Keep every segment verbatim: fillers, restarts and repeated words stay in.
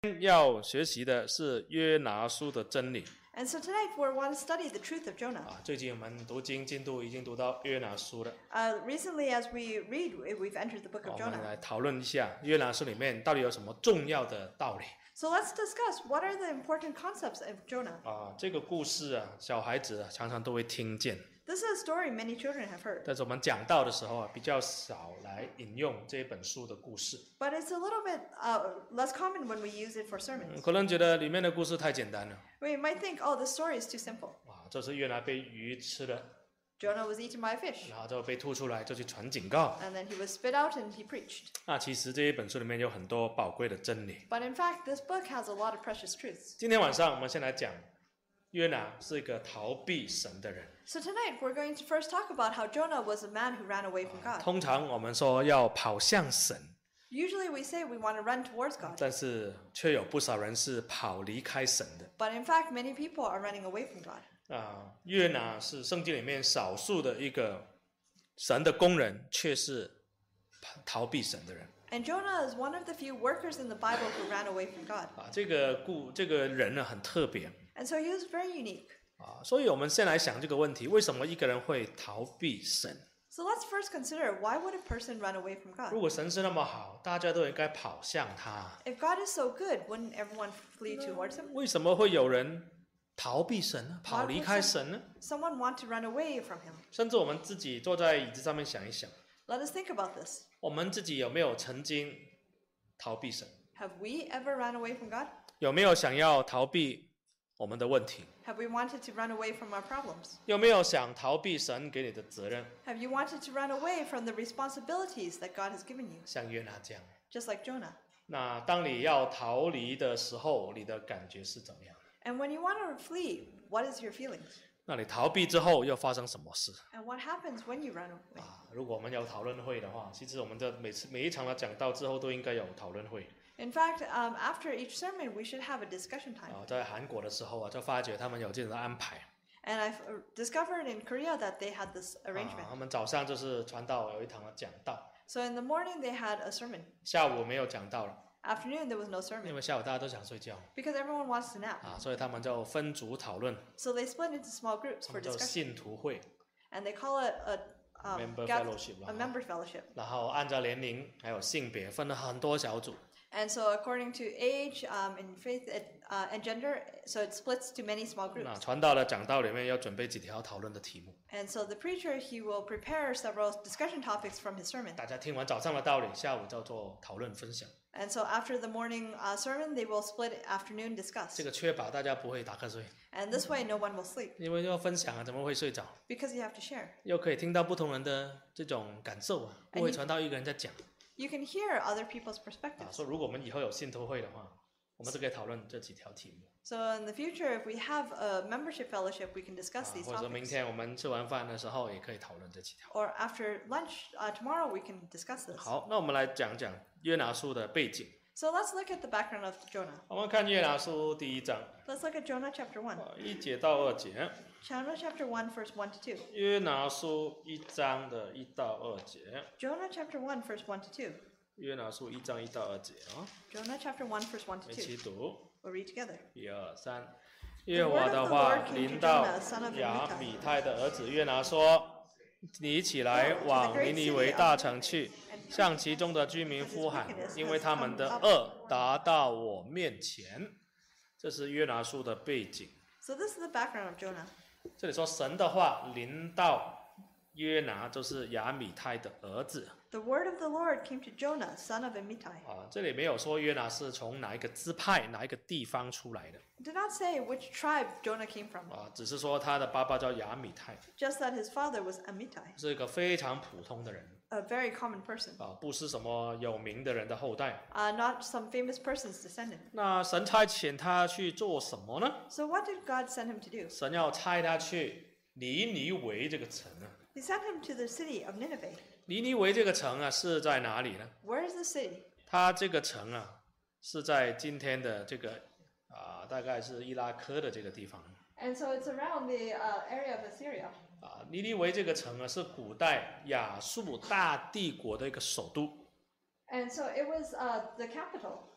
要学习的是约拿书的真理 And so tonight we want to study the truth of Jonah. 啊。最近我们读经进度已经读到约拿书了。 Uh, recently, as we read, we've entered the book 我 of 们 Jonah. 来讨论一下约拿书里面到底有什么重要的道理 So let's discuss what are the important concepts of Jonah. 啊。这个故事啊，小孩子啊常常都会听见， This is a story many children have heard, 但是我们讲道的时候啊，比较少来引用这本书的故事。 but it's a little bit uh, less common when we use it for 嗯 sermons. 可能觉得里面的故事太简单了 We might think, oh, this story is too simple. 啊，这是约拿被鱼吃了， Jonah was eaten by a fish, 然后就被吐出来，就去传警告。 and then he was spit out and he preached. 那其实这一本书里面有很多宝贵的真理。 But in fact, this book has a lot of precious truths. 今天晚上我们先来讲约拿是一个逃避神的人。 So tonight we're going to first talk about how Jonah was a man who ran away from God. 通常我们说要跑向神， Usually we say we want to run towards God, 但是却有不少人是跑离开神的。 but in fact many people are running away from God. 啊，约拿是圣经里面少数的一个神的工人，却是逃避神的人。 And Jonah is one of the few workers in the Bible who ran away from God. 啊，这个故这个人呢很特别 And so he was very unique. 啊，所以我们先来想这个问题：为什么一个人会逃避神？ So let's first consider, why would a person run away from 如 God? 果神是那么好，大家都应该跑向他， If God is so good, wouldn't everyone flee towards him? 为什么会有人逃避神呢？跑离开神呢？ Someone want to run away from him? 甚至我们自己坐在椅子上面想一想， Let us think about this. 我们自己有没有曾经逃避神？ Have we ever run away from God? 有没有想要逃避我们的问题？ Have we wanted to run away from our problems? 有没有想逃避神给你的责任？ Have you wanted to run away from the responsibilities that God has given you? 像约拿这样。 Just like Jonah. 那当你要逃离的时候，你的感觉是怎么样？ And when you want to flee, what is your feelings? 那你逃避之后又发生什么事？ And what happens when you run away? 啊，如果我们有讨论会的话，其实我们的每次每一场的讲道之后都应该有讨论会。 In fact, um, after each sermon, we should have a discussion time. 啊，在韩国的时候啊，就发觉他们有这种的安排。 And I've uh, discovered in Korea that they had this 啊， arrangement. 他们早上就是传道有一堂的讲道， So in the morning, they had a sermon. 下午没有讲道了， Afternoon, there was no 因 sermon 为下午大家都想睡觉 because everyone wants to nap. 啊，所以他们就分组讨论， So they split into small groups 他 for 们叫 discussion. 信徒会， And they call it a, um, Member gath- fellowship 啦。 a member fellowship. 然后按照年龄还有性别分了很多小组。 And so according to age um, and faith and, uh, and gender, so it splits to many small 那 groups. 传道的讲道里面要准备几条讨论的题目， And so the preacher, he will prepare several discussion topics from his sermon. 大家听完早上的道理，下午叫做讨论分享。 And so after the morning uh, sermon, they will split afternoon discuss. 这个确保大家不会打瞌睡， And this way, no one will sleep 因为要分享啊，怎么会睡着？ because you have to share. 又可以听到不同人的这种感受啊，不会传到一个人在讲 You can hear other people's 啊。 perspectives. 说如果我们以后有信徒会的话，我们就可以讨论这几条题目 So in the future, if we have a membership fellowship, we can 啊 discuss，these 或者说明 topics. 天我们吃完饭的时候也可以讨论这几条。 Or after lunch uh, tomorrow, we can discuss this. 好，那我们来讲讲约拿书的背景。 So let's look at the background of Jonah. 我们看约拿书第一章 Let's look at Jonah chapter one. 啊一节到二节。 Jonah chapter one, verse one to two. 约拿书一章的一到二节。 Jonah chapter one, verse one to two. 约拿书一章一到二节啊， Jonah chapter one, verse one to 一起 two. 读。 We'll read together. 一二三，耶和华的话临到亚米泰的儿子约拿说：“你起来往尼尼微大城去，向其中的居民呼喊，因为他们的恶达到我面前。”这是约拿书的背景。 So this is the background of Jonah. 这里说神的话临到约拿，就是亚米泰的儿子 The word of the Lord came to Jonah, son of Amittai. 啊。这里没有说约拿是从哪一个支派、哪一个地方出来的 It did not say which tribe Jonah came from, 啊，只是说他的爸爸叫亚米泰， just that his father was Amittai, 是一个非常普通的人 a very common person, 啊，不是什么有名的人的后代。 uh, not some famous person's descendant. 那神差遣他去做什么呢？ So what did God send him to do? 神要差他去尼尼微这个城啊。 He sent him to the city of Nineveh. 尼尼微这个城啊是在哪里呢？ Where is the city? 它这个城啊是在今天的这个啊，大概是伊拉克的这个地方。 And so it's around the uh, area of Assyria. 啊，尼尼微这个城啊是古代亚述大帝国的一个首都。 And so it was uh, the capital.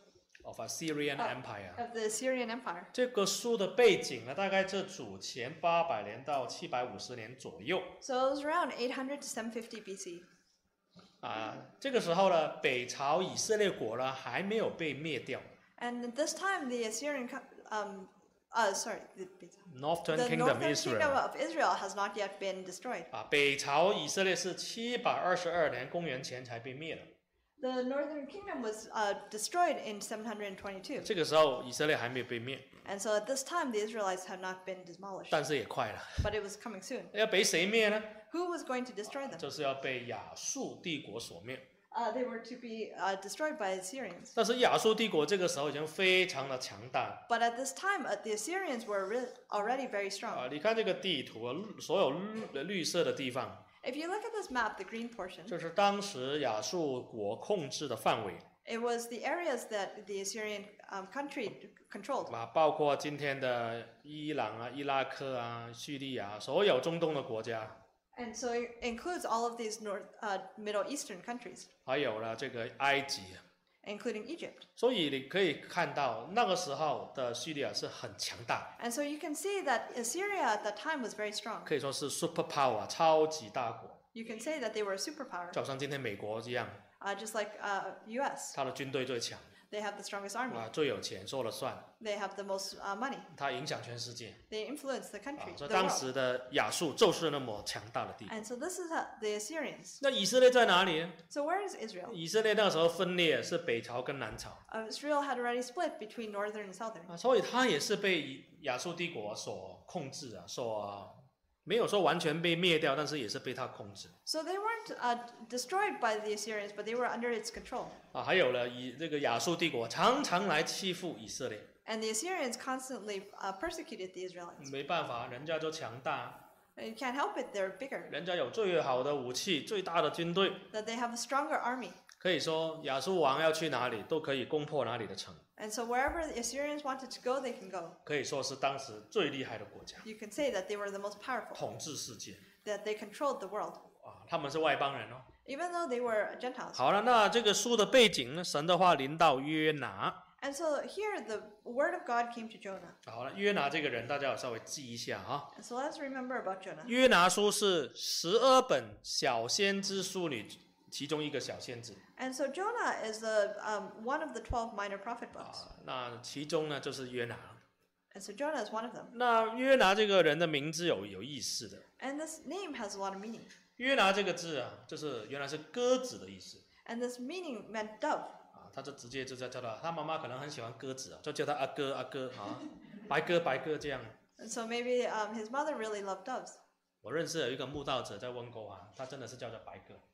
of Assyrian Empire. Of the Assyrian Empire. 这个书的背景呢，大概是主前八百年到七百五十年左右。 So it was around eight hundred to seven fifty B C. 啊，这个时候呢，北朝以色列国呢还没有被灭掉。 And at this time, the Assyrian, um, uh, sorry, the, Northern the Kingdom northern Israel. kingdom of Israel has not yet been destroyed. 啊，北朝以色列是七百二十二年公元前才被灭的。 The northern kingdom was uh, destroyed in seven hundred twenty-two. 这个时候以色列还没有被灭。 And so at this time, the Israelites had not been demolished. 但是也快了。 But it was coming soon. 要被谁灭呢？ Who was going to destroy them? 就是要被亚述帝国所灭。 Uh, they were to be uh, destroyed by the Assyrians. 但是亚述帝国这个时候已经非常的强大。 But at this time, uh, the Assyrians were re- already very strong. 啊，你看这个地图啊，所有绿绿色的地方， If you look at this map, the green portion, 这是当时亚述国控制的范围。 it was the areas that the Assyrian um, country controlled. 啊，包括今天的伊朗啊、伊拉克啊、叙利亚，所有中东的国家。 And so it includes all of these North, uh, Middle Eastern countries, 还有了这个埃及。 including Egypt. 所以你可以看到那个时候的叙利亚是很强大。 And so you can see that Assyria at that time was very strong. 可以说是 super power 超级大国。 You can say that they were a superpower, 就好像今天美国一样， uh, just like uh, U S. 它的军队最强， They have the strongest army. 啊，最有钱，说了算， They have the most uh, money. 它影响全世界。 They influence the 啊 country, 所以 the 当 world. 时的亚述就是那么强大的地方。 And so this is uh, the Assyrians. 那以色列在哪里呢？ So where is Israel? 以色列那个时候分裂是北朝跟南朝， Uh, Israel had already split between northern and southern. 啊，所以它也是被亚述帝国所控制啊，所没有说完全被灭掉，但是也是被它控制。 So they weren't uh, destroyed by the Assyrians, but they were under its control. 啊，还有了以这个亚述帝国常常来欺负以色列， And the Assyrians constantly uh, persecuted the Israelites. 没办法，人家就强大， And you can't help it, they're bigger. 人家有最好的武器、最大的军队。 That they have a stronger army. 可以说亚述王要去哪里都可以攻破哪里的城， And so wherever the Assyrians wanted to go, they can go. 可以说是当时最厉害的国家， You can say that they were the most powerful, 统治世界 that they controlled the world, 啊，他们是外邦人哦。 even though they were Gentiles. 好了，那这个书的背景呢？神的话临到约拿。 And so here the word of God came to Jonah. 好了，约拿这个人大家要稍微记一下啊。 And so let's remember about Jonah. 约拿书是十二本小先知书里其中一个小先知 And so Jonah is the um, one of the twelve minor prophet books. 啊，那其中呢就是约拿。 And so Jonah is one of them. 那约拿这个人的名字有有意思的， And this name has a lot of meaning. 约拿这个字啊，就是原来是鸽子的意思 And this meaning meant dove. 啊，他就直接就叫叫他，他妈妈可能很喜欢鸽子啊，就叫他阿哥阿哥啊，白鸽白鸽这样。 And so maybe um, his mother really loved doves. 我认识有一个慕道者在温哥华，他真的是叫做白鸽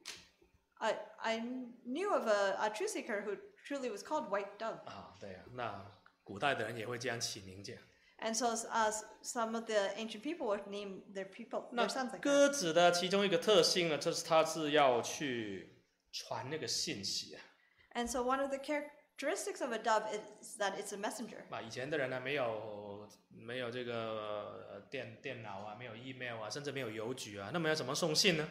I, I knew of a, a truth seeker who truly was called White Dove. 啊，对啊，那古代的人也会这样起名字。 And so uh, some of the ancient people would name their people, 那 their sons like that. 鸽子的其中一个特性呢，就是它是要去传那个信息啊。 And so one of the characteristics of a dove is that it's a messenger. 啊，以前的人呢，没有没有这个呃电电脑啊，没有 email 啊，甚至没有邮局啊，那么要怎么送信呢？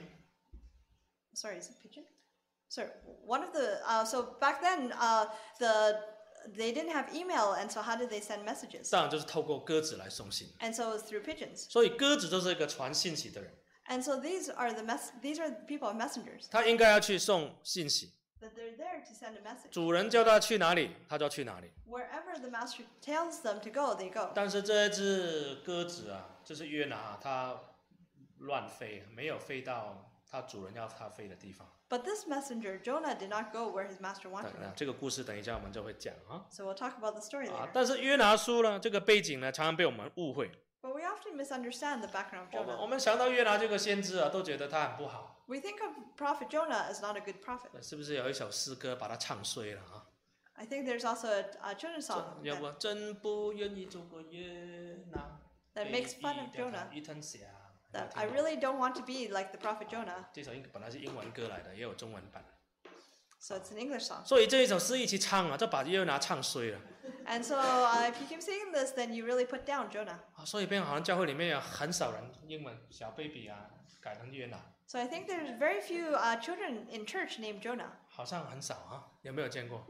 Sorry, is it pigeon? Sorry, one of the uh, so back then uh, the they didn't have email, and so how did they send messages? 当然就是透过鸽子来送信。 And so it was through pigeons. 所以鸽子就是一个传信息的人， And so these are the mess these are the people of messengers. 他应该要去送信息。 That they're there to send a message. 主人叫他去哪里，他就要去哪里。 Wherever the master tells them to go, they go. 但是这一只鸽子啊，就是约拿，它乱飞，没有飞到它主人要它飞的地方。 But this messenger, Jonah, did not go where his master wanted 那 him. 这个故事等一下我们就会讲啊。 So we'll talk about the story 啊 later. 但是约拿书呢，这个背景呢，常常被我们误会。 But we often misunderstand the background of 我们我 Jonah. 们想到约拿这个先知啊，都觉得他很不好。 We think of Prophet Jonah as not a good prophet. 是不是有一首诗歌把它唱衰了啊？ I think there's also a, a children's song 要 that, 不真不愿意做个约拿， that makes fun of 被 Jonah. 一吞下。 That I really don't want to be like the prophet Jonah. 这首英本来是英文歌来的，也有中文版。 So it's an English song. 所以这一首诗一起唱啊，就把约拿唱衰了。 And so uh, if you keep singing this, then you really put down Jonah. 啊，所以变好像教会里面有很少人英文小 baby 啊改成约拿， So I think there's very few uh, children in church named Jonah. 好像很少啊，有没有见过？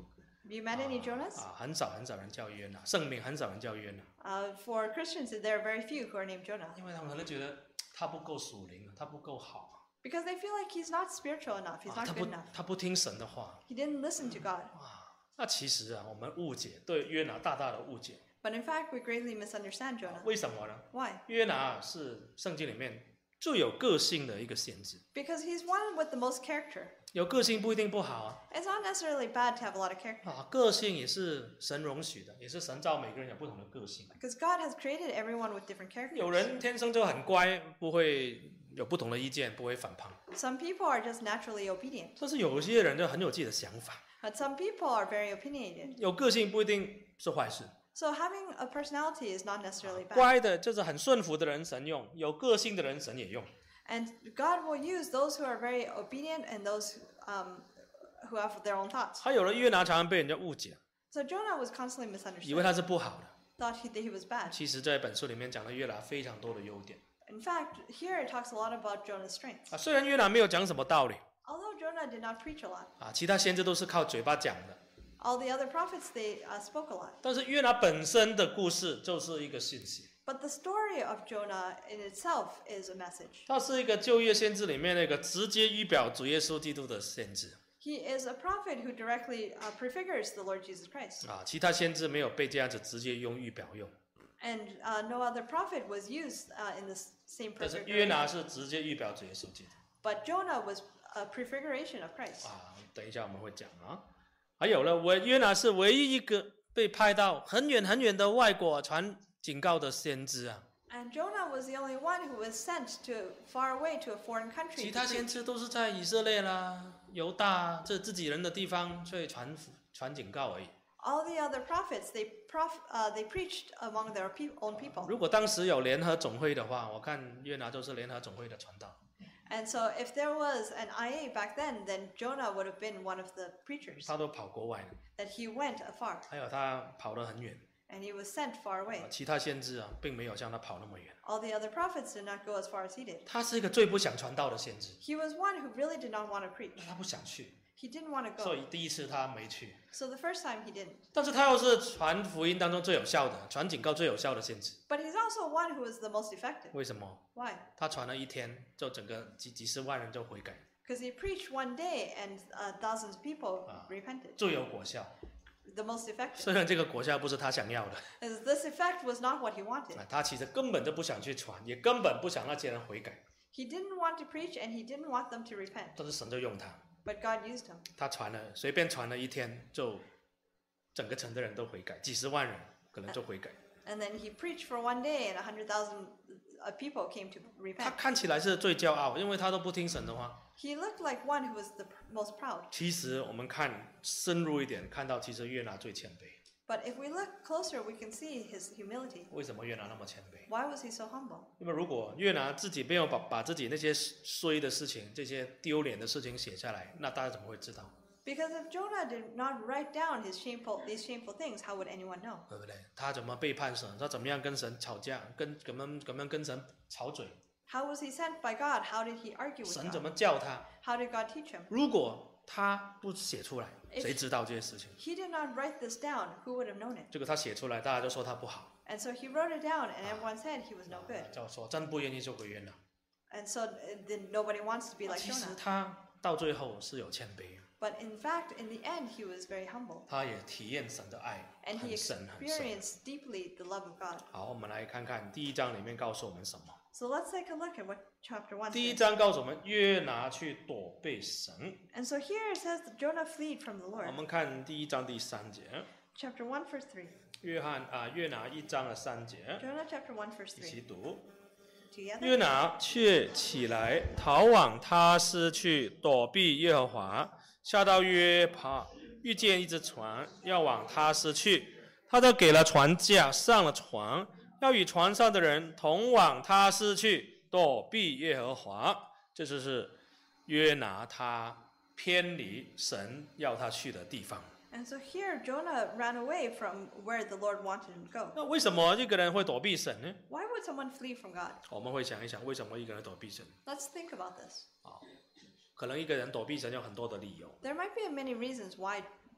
Have you met any Jonas? 啊，很少很少人叫约拿，圣名很少人叫约拿。 Uh, for Christians, there are very few who are named Jonah. 因为他们可能觉得他不够属灵，他不够好。 Because they feel like he's not spiritual enough, he's 啊， not 他 good 不 enough. 他不听神的话。 He didn't listen to God. 啊，那其实啊，我们误解对约拿大大的误解。 But in fact, we greatly misunderstand Jonah. 为什么呢？ Why? 约拿是圣经里面最有个性的一个先知。 Because he's one with the most character. 有个性不一定不好啊。 It's not necessarily bad to have a lot of character. 啊，个性也是神容许的，也是神造每个人有不同的个性。 Because God has created everyone with different 有 characters. 人天生就很乖，不会有不同的意见，不会反叛。 Some people are just naturally obedient. 但是有些人就很有自己的想法。 But some people are very opinionated. 有个性不一定是坏事。 So having a personality is not necessarily bad. 乖的就是很顺服的人神用，有个性的人神也用。 And God will use those who are very obedient and those um, who have their own thoughts. 还有了约拿常常被人家误解， So Jonah was constantly 以为 misunderstood, 他是不好的。 thought he, that he was bad. 其实这本书里面讲了约拿非常多的优点 In fact, here it talks a lot about Jonah's strengths. 啊。虽然约拿没有讲什么道理 Although Jonah did not preach a lot, 啊，其他先知都是靠嘴巴讲的， all the other prophets, they uh, spoke a lot. 但是约拿本身的故事就是一个信息。 But the story of Jonah in itself is a message. 他是一个旧约先知里面那个直接预表主耶稣基督的先知 He is a prophet who directly uh, prefigures the Lord Jesus Christ. 啊，其他先知没有被这样子直接用预表用， And uh, no other prophet was used uh, in the s- same 但是约 prefiguration. 拿是直接预表主耶稣基督 But Jonah was a prefiguration of Christ. 啊。等一下我们会讲啊。还有了，我约拿是唯一一个被派到很远很远的外国传警告的先知啊。 And Jonah was the only one who was sent to far away to a foreign country. 其 to 他先 preach. 知都是在以色列啦、犹大这自己人的地方去传福传警告而已。 All the other prophets, they prof- uh, they preached among their pe- own people. 如果当时有联合总会的话，我看约拿就是联合总会的传道。 And so if there was an I A back then, then Jonah would have been one of the preachers. 他都跑国外了， That he went afar, 还有他跑得很远。 and he was sent far away. 其他先知啊，并没有像他跑那么远。 All the other prophets did not go as far as he did. 他是一个最不想传道的先知， He was one who really did not want to preach. 他不想去， He didn't want to 所 go. 以第一次他没去。 So the first time he didn't. 但是他又是传福音当中最有效的、传警告最有效的先知。 But he's also one who was the most effective. 为什么？ Why? 他传了一天，就整个几几十万人就悔改， Because he preached one day and uh, thousands of people repented. 最有果效。 The most effective. 虽然这个果效不是他想要的， As this effect was not what he wanted. 啊，他其实根本就不想去传，也根本不想那些人悔改， He didn't want to preach and he didn't want them to repent. 但是神就用他， But God used him. 他传了，随便传了一天，就整个城的人都悔改，几十万人可能就悔改。 And then he preached for one day and one hundred thousand uh, people came to 他 repent. 看起来是最骄傲，因为他都不听神的话。 He looked like one who was the pr- most proud. 其实我们看深入一点，看到其实约拿最谦卑。 But if we look closer, we can see his humility. 为什么约拿那么谦卑？ Why was he so humble? 因为如果约拿自己没有把把自己那些衰的事情、这些丢脸的事情写下来，那大家怎么会知道？ Because if Jonah did not write down his shameful, these shameful things, how would anyone know? 对不对？他怎么背叛神？他怎么样跟神吵架？跟怎么怎么样跟神吵嘴？ How was he sent by God? How did he argue with 神怎 God? 么叫他？ How did God teach him? 如果他不写出来，谁知道这些事情？ He did not write this down. Who would have known it? 结果他写出来，大家就说他不好， And so he wrote it down, and everyone said he was no good. 叫说真不愿意做个约拿。 And so uh, then nobody wants to be like 其实 Jonah. 他到最后是有谦卑， But in fact, in the end, he was very humble. 他也体验神的爱 And he 很深很深。 experienced deeply the love of God. 好，我们来看看第一章里面告诉我们什么。 So let's take a look at what chapter one 第一 says. 章告诉我们约拿去躲避神。 And so here it says that Jonah fled from the 我 Lord. 们看第一章第三节， Chapter one, verse three. 约翰啊，约拿一章的三节， Jonah chapter one, verse 一起 three. 读。 Together. 约拿却起来，逃往他斯去，躲避耶和华。下到约帕，遇见一只船要往他斯去，他就给了船价，上了船，要与船上的人同往他斯去，躲避耶和华。这就是约拿他偏离神要他去的地方。 And so here Jonah ran away from where the Lord wanted him to go. 那为什么一个人会躲避神呢？ Why would someone flee from God? 我们会想一想，为什么一个人躲避神？ Let's think about this. 可能一个人躲避神有很多的理由。 There might be many reasons why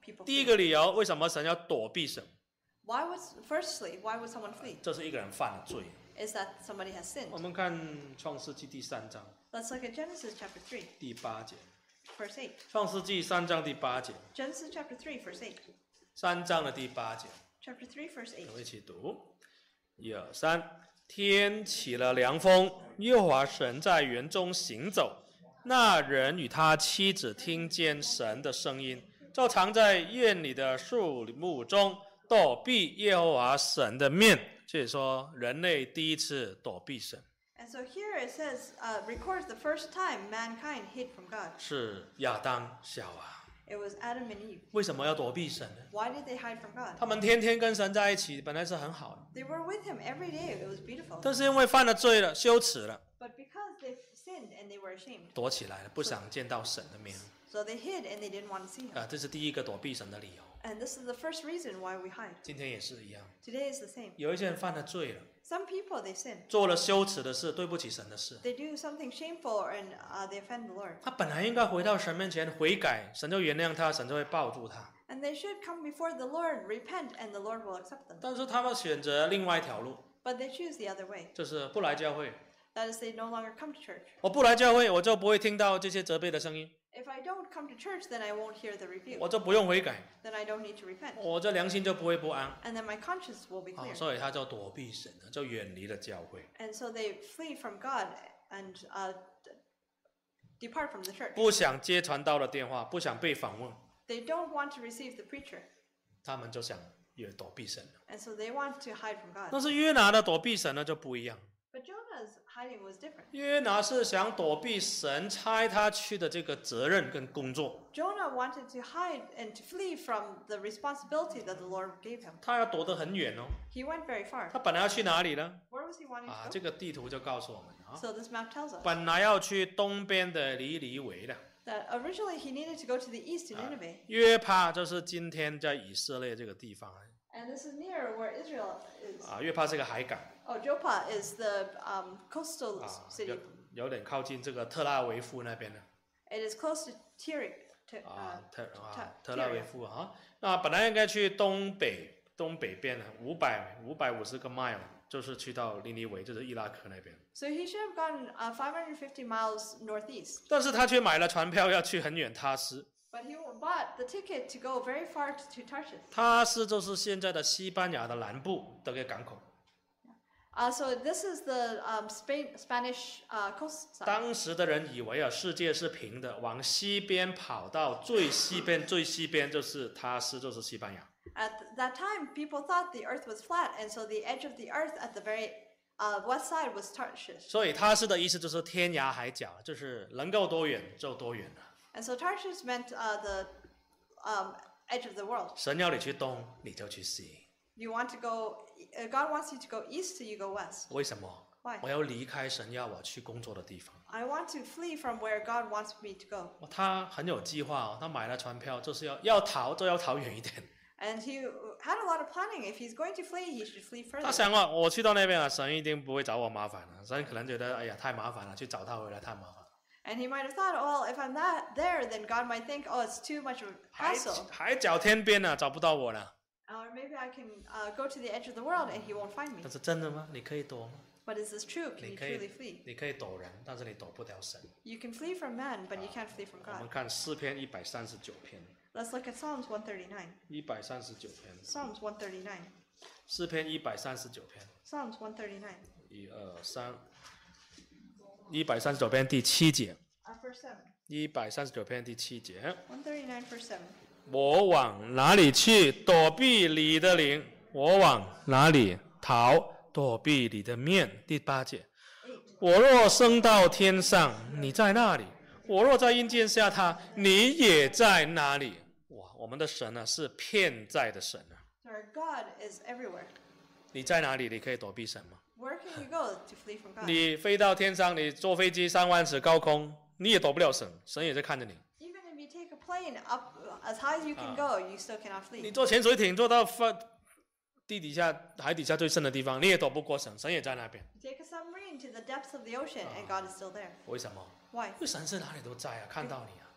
people 第一 flee. 个理由，为什么神要躲避神？ Why would, firstly, why would someone flee? 这是一个人犯了罪。 Is that somebody has sinned. 我们看创世纪第三章 Let's look at Genesis chapter three, 第八节。 verse eight. 创世纪三章第八节， Genesis chapter three, verse eight. 三章的第八节， Chapter three, verse eight. 我们一起读。一二三，天起了凉风，耶和华神在园中行走。那人与他妻子听见神的声音，就藏在院里的树木中，躲避耶和华神的面。所以说，人类第一次躲避神。 And so here it says, uh, records the first time mankind hid from God. 是亚当夏娃。 It was Adam and Eve. 为什么要躲避神呢？ Why did they hide from God? 他们天天跟神在一起，本来是很好的， They were with him every day. It was beautiful. 但是因为犯了罪了，羞耻了， But because they sinned and they were ashamed, 躲起来了，不想见到神的面。 so they hid and they didn't want to see him. 啊，这是第一个躲避神的理由。 And this is the first reason why we hide. 今天也是一样， Today is the same. 有一些人犯了罪了， Some people, they sin. 做了羞耻的事，对不起神的事。 They do something shameful and uh, they offend the Lord. 他本来应该回到神面前悔改，神就原谅他，神就会抱住他。 And they should come before the Lord, repent, and the Lord will accept them. 但是他们选择另外一条路， But they choose the other way. 就是不来教会。 That is, they no longer come to church. 我不来教会，我就不会听到这些责备的声音， If I don't come to church, then I won't hear the rebuke. 我就不用悔改， Then I don't need to repent. 我这良心就不会不安。 And then my conscience will be 啊， clear. 所以他就躲避神了，就远离了教会， And so they flee from God and uh, d- depart from the church. 不想接传道的电话，不想被访问， They don't want to receive the preacher. 他们就想也躲避神了。 And so they want to hide from God. 但是约拿的躲避神呢就不一样， But Jonah's hiding was different. 约拿是想躲避神差他去的这个责任跟工作， Jonah wanted to hide and to flee from the responsibility that the Lord gave him. 他要躲得很远哦。 He went very far. 他本来要去哪里呢？ Where was he wanting 啊， to 这 go? 个地图就告诉我们啊， So this map tells us 本来要去东边的尼尼微的， that originally he needed to go to the east to Nineveh. 约帕就是今天在以色列这个地方 And this is near where Israel is. 啊，约帕是个海港 Oh, Joppa is the um, coastal 啊， city. 有有点靠近这个特拉维夫那边的。 It is close to Tyre. To, 啊 uh,， 特啊 Ty- 特拉维夫啊，那本来应该去东北东北边的五百五百五十个 mile，就是去到尼尼微，就是伊拉克那边。 so he should have gone uh, five hundred fifty miles northeast. 但是他却买了船票要去很远他斯， But he bought the ticket to go very far to, to Tarshish. 他斯就是现在的西班牙的南部的一个港口。 Uh, so this is the um, Spain, Spanish uh, coast side. 当时的人以为啊，世界是平的，往西边跑到最西边，最西边就是他斯，就是西班牙。 At th- that time, people thought the earth was flat, and so the edge of the earth at the very uh, west side was Tarshish. 所以他斯的意思就是天涯海角，就是能够多远就多远了。 And so Tarshish meant uh, the um, edge of the world. 神要你去东，你就去西。 You want to go, uh, God wants you to go east, so you go west. 为什么？ Why? 我要离开神要我去工作的地方。 I want to flee from where God wants me to go. 哦他很有计划哦，他买了船票，就是要要逃就要逃远一点。 And he had a lot of planning. If he's going to flee, he should flee 他 further. 想啊，我去到那边啊，神一定不会找我麻烦了。神可能觉得，哎呀，太麻烦了，去找他回来太麻烦了。 And he might have thought, well, if I'm that there, then God might think, oh, it's too much of a 海 hassle. 海角天边呢、啊，找不到我了。 Or maybe I can uh, go to the edge of the world and he won't find me. 但是真的吗？你可以躲吗？ But is this true? Can 你 you 可 truly 以 flee?， 你可以躲人，但是你躲不了神。 You can flee from man, but you can't flee from 我们 God. 看诗篇一百三十九篇， Let's look at Psalms one thirty-nine. 一百三十九篇， Psalms one thirty-nine. 诗篇一百三十九篇， Psalms one thirty-nine. 一二三，一百三十九篇第七节， Uh, verse seven. 一百三十九篇第七节。 one thirty-nine, verse seven. 我往哪里去躲避你的灵？我往哪里逃躲避你的面？第八节，我若升到天上，你在那里；我若在阴间下榻，你也在那里。哇，我们的神呢、啊、是骗在的神啊！ So our God is everywhere. 你在哪里？你可以躲避神吗？ Where can you go to flee from God? 你飞到天上，你坐飞机三万尺高空，你也躲不了神，神也在看着你。 Even if you take a plane up as high as you can go, you still cannot 你 flee. 坐潜水艇坐到发地底下、海底下最深的地方，你也躲不过神，神也在那边。 You take a submarine to the depths of the ocean, and God is still there. 为什么？ Why? 因为神是哪里都在啊，看到你啊。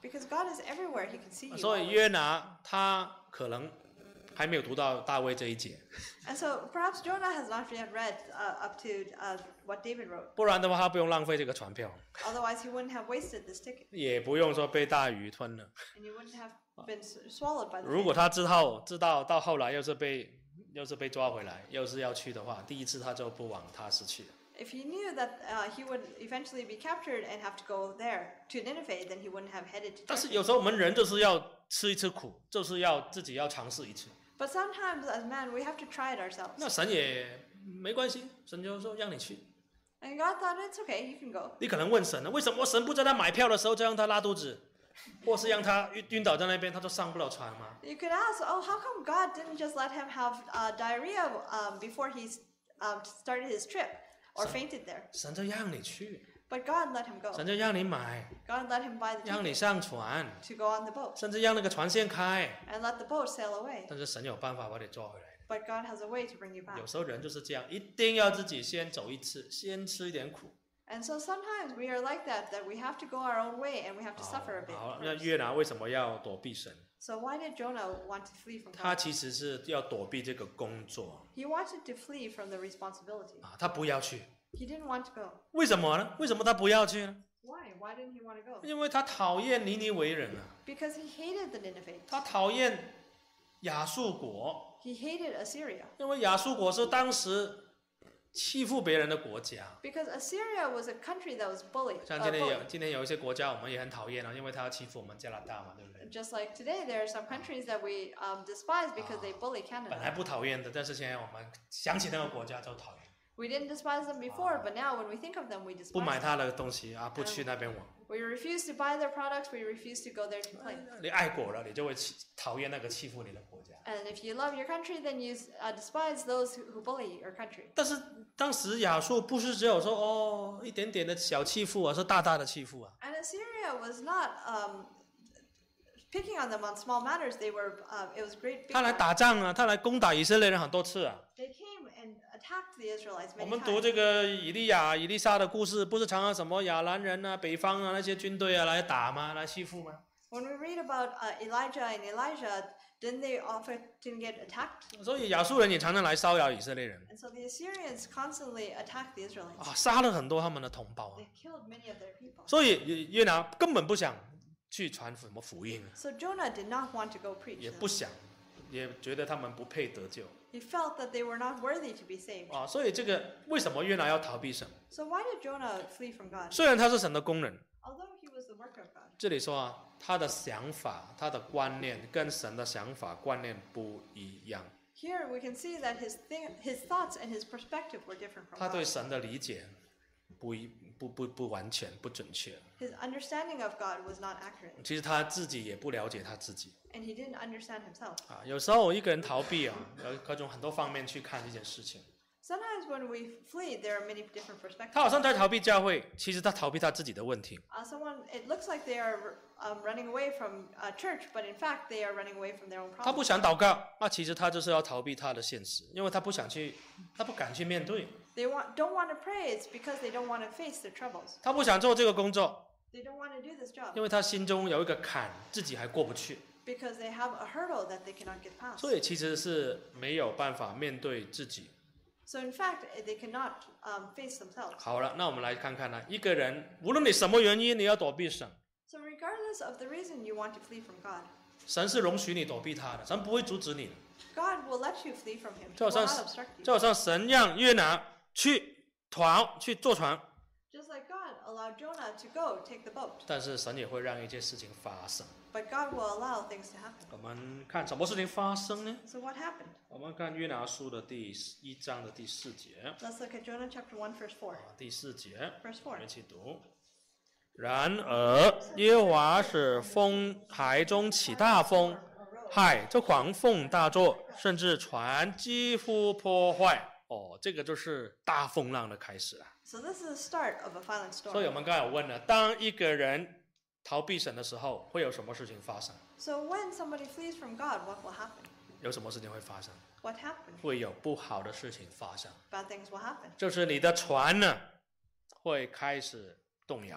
Because God is everywhere, He can see you. 所以约拿他可能还没有读到大卫这一节。 And so perhaps Jonah has not yet read uh, up to uh, what David wrote. 不然的话，他不用浪费这个船票， Otherwise, he wouldn't have wasted this ticket, 也不用说被大鱼吞了。 and he wouldn't have been s- swallowed by the 如果 fish. 他知道知道到后来又是被又是被抓回来，又是要去的话，第一次他就不往他失去了。 If he knew that uh, he would eventually be captured and have to go there to Nineveh, then he wouldn't have headed to 但是 Turkey. 有时候我们人就是要吃一次苦，就是要自己要尝试一次。 But sometimes, as men, we have to try it ourselves. 那神也没关系，神就说让你去。 And God thought, it's okay, you can go. 你可能问神了，为什么神不在他买票的时候就让他拉肚子，或是让他晕晕倒在那边，他都上不了船吗？ You could ask, oh, how come God didn't just let him have uh, diarrhea um, before he um, started his trip or fainted there? 神就让你去， But God let him go. 神就让你买， God let him buy the 让你 ticket 上船， to go on the boat 甚至让那个船先开。 and let the boat sail away. 但是神有办法把你抓回来。 But God has a way to bring you back. 有时候人就是这样，一定要自己先走一次，先吃一点苦。 And so sometimes we are like that, that we have to go our own way and we have to suffer a bit. 好，那 first. 约拿为什么要躲避神？ So why did Jonah want to flee from 他 God? 其实是要躲避这个工作 He wanted to flee from the responsibility. 啊，他不要去。 He didn't want to go. 为什么呢？为什么他不要去呢？ Why? Why didn't he want to go? 因为他讨厌尼尼微人啊， Because he hated the Ninevites. 他讨厌亚述国， He hated Assyria. 因为亚述国是当时欺负别人的国家。 Because Assyria was a country that was bullied. 像 uh, 今天有 bullied. 今天有一些国家我们也很讨厌啊，因为他要欺负我们加拿大嘛，对不对？ Just like today, there are some countries that we um, despise because they bully 本来 Canada. 不讨厌的，但是现在我们想起那个国家就讨厌， We didn't despise them before, but now when we think of them, we 不 despise 买 them. 他的东西啊，不去那边玩。 We refuse to buy their products. We refuse to go there to play. 你爱国了，你就会欺讨厌那个欺负你的国家。 And if you love your country, then you uh, despise those who, who bully your country. 但是当时亚述不是只有说哦一点点的小欺负啊，是大大的欺负啊。 And Assyria was not um, picking on them on small matters. They were. Uh, it was great. Big 他来 matters. 打仗啊，他来攻打以色列人很多次啊。 They came and attacked the Israelites 我 many 们读 times. 这个以利亚、以利沙的故事，不是常常什么亚兰人啊、北方啊那些军队啊来打吗？来欺负吗？ When we read about uh, Elijah and Elijah, didn't they often get attacked? 所以亚述人也常常来骚扰以色列人 And so the Assyrians constantly attacked the Israelites. 啊，杀了很多他们的同胞啊 They。killed many of their people. 所以约约拿根本不想去传什么福音啊， So Jonah did not want to go preach 也 them. 不想，也觉得他们不配得救 He felt that they were not worthy to be saved. 啊。所以这个为什么约拿要逃避神？ So why did Jonah flee from God? 虽然他是神的工人， Although he was the worker of God. 这里说啊，他的想法、他的观念跟神的想法、观念不一样， Here we can see that his thi- his thoughts and his perspective were different from 他对 God. 神的理解不一不不不完全不准确。 His understanding of God was not accurate, 其实他自己也不了解他自己 and he didn't understand himself. 啊。有时候一个人逃避啊，有各种很多方面去看这件事情。 Sometimes when we flee, there are many different 他 perspectives. 好像在逃避教会，其实他逃避他自己的问题。 Uh, someone, it looks like they are um, running away from uh, church, but in fact they are running away from their own 他不 problems. 想祷告，那其实他就是要逃避他的现实，因为他不想去，他不敢去面对， They want, don't want to pray. It's because they don't want to face their troubles. 他不想做这个工作， They don't want to do this job 因为他心中有一个坎，自己还过不去， because they have a hurdle that they cannot get past. 所以其实是没有办法面对自己。 So in fact, eh, they cannot um, face themselves. 好了，那我们来看看呢，一个人无论你什么原因，你要躲避神， So regardless of the reason you want to flee from God, 神是容许你躲避他的，神不会阻止你的。 God will let you flee from Him. He 就好 will 像 not obstruct you. 就好像神让约拿去船去坐船， Just like God allowed Jonah to go take the boat, 但是神也会让一件事情发生。 but God will allow things to happen. 我们看什么事情发生呢？ So what happened? 我们看约拿书的第一章的第四节 Let's look at Jonah chapter one, verse four. 啊，第四节， Verse 我 four. 们一起读。然而耶和华使风海中起大风，海就狂风大作，甚至船几乎破坏。哦，这个就是大风浪的开始啊！ So this is the start of a violent 所以我 storm. 们刚才有问了，当一个人逃避神的时候，会有什么事情发生？ So when somebody flees from God, what will happen? 有什么事情会发生？ What happened? 会有不好的事情发生， Bad things will happen. 就是你的船呢会开始动摇了。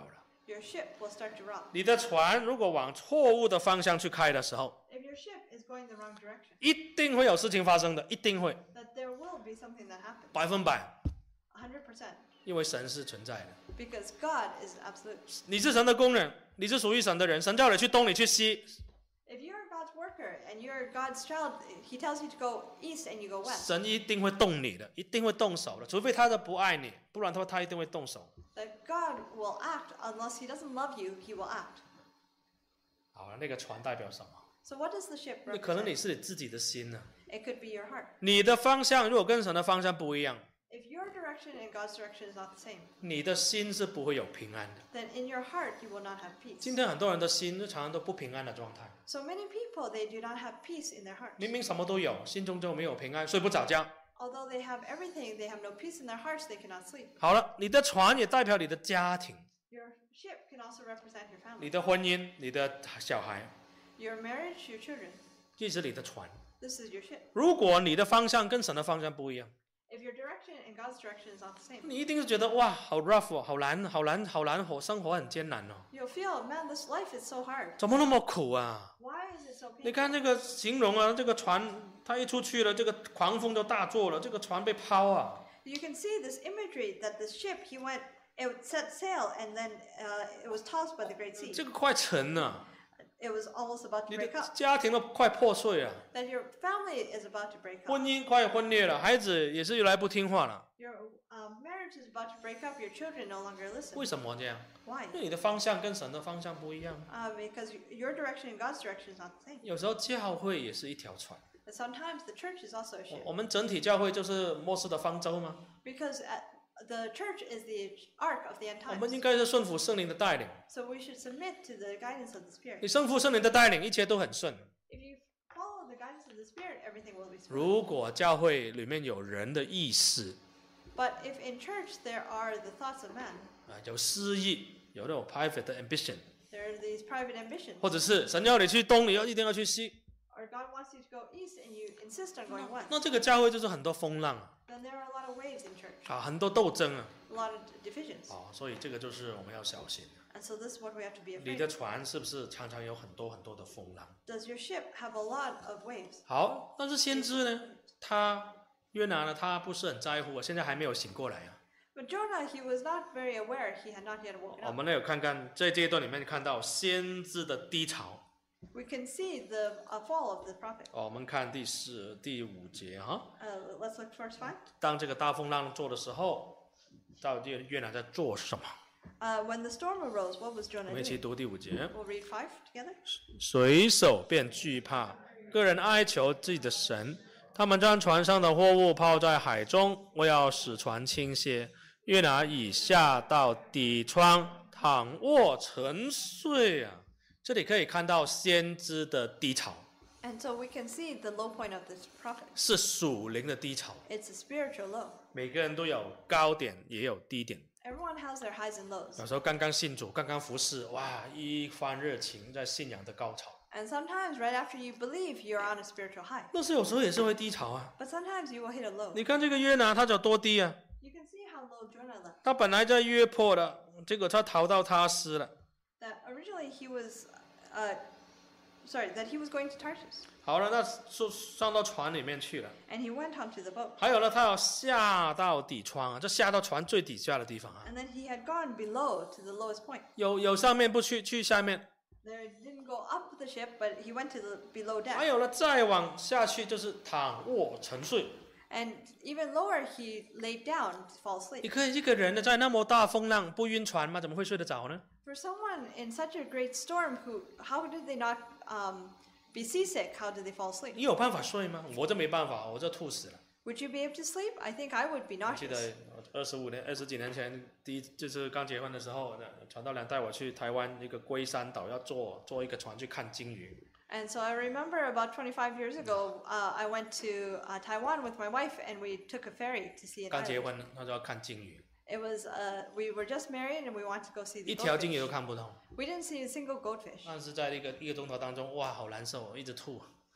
your ship will start to rock. 你的船如果往错误的方向去开的时候， If your ship is going the wrong direction, 一定会有事情发生的，一定会， that there will be something that happens. 百分百， one hundred percent. 因为神是存在的。 Because God is absolute. 你是神的工人，你是属于神的人，神叫你去东，你去西。 If you're God's worker and you're God's child, He tells you to go east and you go west. 神一定会动你的，一定会动手的，除非他的不爱你，不然的话他一定会动手。 That God will act unless He doesn't love you, He will act. 好了，那个船代表什么？ So what does the ship 那可能 represent? 你是你自己的心呢、啊。 It could be your heart. 你的方向如果跟神的方向不一样， If your direction and God's direction is not the same, 你的心是不会有平安的。 then in your heart you will not have peace. 今天很多人的心常常都不平安的状态， So many people, they do not have peace in their heart. 明明什么都有，心中就没有平安，睡不着觉。 Although they have everything, they have no peace in their hearts, they cannot sleep. 好了，你的船也代表你的家庭、 Your ship can also represent your 你 family. 的婚姻、你的小孩， Your marriage, your children. 这是你的船。 This is your ship. 如果你的方向跟神的方向不一样， If your direction and God's direction is not the same, 你一定是觉得哇，好 rough 哦，好难，好难，好难活，生活很艰难哦， you'll feel, man, this life is so hard. 怎么那么苦啊？ Why is it so 你 painful? 看这个形容啊，这个船它一出去了，这个狂风就大作了，这个船被抛啊。 You can see this imagery that the ship, he went, it set sail and then uh, it was tossed by the great sea. 这个快沉了， It was almost about to 你的 break up. 家庭都快破碎了， That your family is about to break 婚 up. 姻快分裂了，孩子也是越来不听话了。 Your um, marriage is about to break up. Your children no longer listen. 为什么这样？ Why? 因为你的方向跟神的方向不一样。 Uh, because your direction and God's direction is not the same. 有时候教会也是一条船， But sometimes the church is also a 我 ship. 我们整体教会就是末世的方舟吗？ Because at, the church is the ark of the end 我们应 times. 该是顺服圣灵的带领。 So we should submit to the guidance of the Spirit. 你顺服圣灵的带领，一切都很顺。 If you follow the guidance of the Spirit, everything will be smooth. 如果教会里面有人的意识 But if in church there are the thoughts of man, 啊，有私意，有那种 private 的 ambition， there are these private ambitions, 或者是神要你去东，你要一定要去西， or God wants you to go east and you insist on going west, 那这个教会就是很多风浪啊， then there are a lot of waves in church, 啊很多斗争啊， a lot of divisions. 啊，所以这个就是我们要小心。 And so this is what we have to be 你 afraid 的 of. 船是不是常常有很多很多的风浪？ Does your ship have a lot of waves? 好，但是先知呢，他约拿呢，他不是很在乎，现在还没有醒过来啊。 But Jonah, he was not very aware. He had not yet woken 我 up. 们呢有看看在这一段里面看到先知的低潮。 We can see the uh, fall of the prophet. 哦，我们看第四、第五节哈。 Uh, let's look verse five. 当这个大风浪做的时候，到底约拿在做什么？ Uh, when the storm arose, what was 我 Jonah 们一起 doing? 读第五节。 We'll read five together. 水手便惧怕，个人哀求自己的神。他们将船上的货物抛在海中，我要使船倾斜。约拿已下到底窗，躺卧沉睡啊！这里可以看到先知的低潮， And so we can see the low point of this prophet. 是属灵的低潮。 It's a spiritual low. 每个人都有高点，也有低点。 Everyone has their highs and lows. 有时候刚刚信主，刚刚服侍，哇，一番热情，在信仰的高潮。 And sometimes right after you believe, you're on a spiritual high. 但是有时候也是会低潮啊。 But sometimes you will hit a low. 你看这个约拿，他有多低啊？ You can see how low Jonah left. 他本来在约破的，结果他逃到他斯了。 That originally he was, uh, sorry, that he was going to Tarsus. 好了，那就上到船里面去了。 And he went onto the boat. 还有呢，他要下到底窗啊，就下到船最底下的地方啊。 And then he had gone below to the lowest point. 有有上面不去，去下面。 There didn't go up the ship, but he went to the below 还 deck. 有呢，再往下去就是躺卧沉睡。 And even lower, he laid down to fall 你 asleep. 可以一个人呢，在那么大风浪不晕船吗？怎么会睡得着呢？ For someone in such a great storm, who, how did they not um, be seasick? How did they fall asleep? 你有办法睡吗？我就没办法，我就吐死了。 Would you be able to sleep? I think I would be 我记 nauseous. 得二十五年、二十几年前，第一就是刚结婚的时候，传道娘带我去台湾一个龟山岛，要坐坐一个船去看鲸鱼。 And so I remember about twenty-five years ago, uh, I went to uh, Taiwan with my wife, and we took a ferry to see an 刚结 island. 婚，他说要看鲸鱼， It was uh, we were just married, and we wanted to go see 一 the 条鲸鱼都 goldfish. 看不到。 We didn't see a single goldfish. 但是在一个一个钟头当中，哇，好难受，一直吐。